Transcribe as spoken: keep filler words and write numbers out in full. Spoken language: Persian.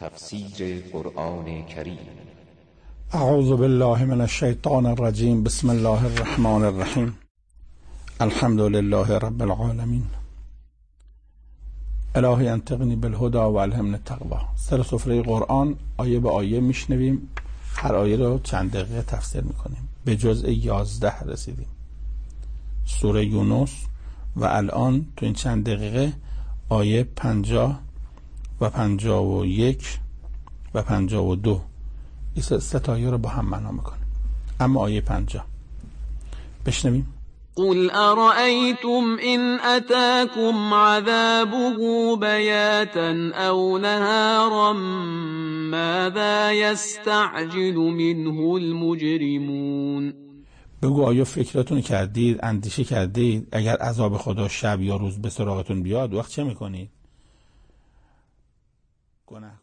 تفسیر قرآن کریم. اعوذ بالله من الشیطان الرجیم. بسم الله الرحمن الرحیم. الحمد لله رب العالمین. الهی انطقنی بالهدى و الهمنی التقوی. سر سفره قرآن آیه به آیه میشنویم، هر آیه رو چند دقیقه تفسیر میکنیم. به جزء یازده رسیدیم، سوره یونس، و الان تو این چند دقیقه آیه پنجاه و پنجاه و یک و پنجاه و دو این سه تا آیه رو با هم معنا میکنیم. اما آیه پنجاه بشنویم. قل أرأيتم إن أتاكم عذابه بياتا أو نهارا ماذا يستعجل منه المجرمون. بگو آیا فکرتون کردید، اندیشه کردید اگر عذاب خدا شب یا روز به سراغتون بیاد وقت چه میکنید؟ گناه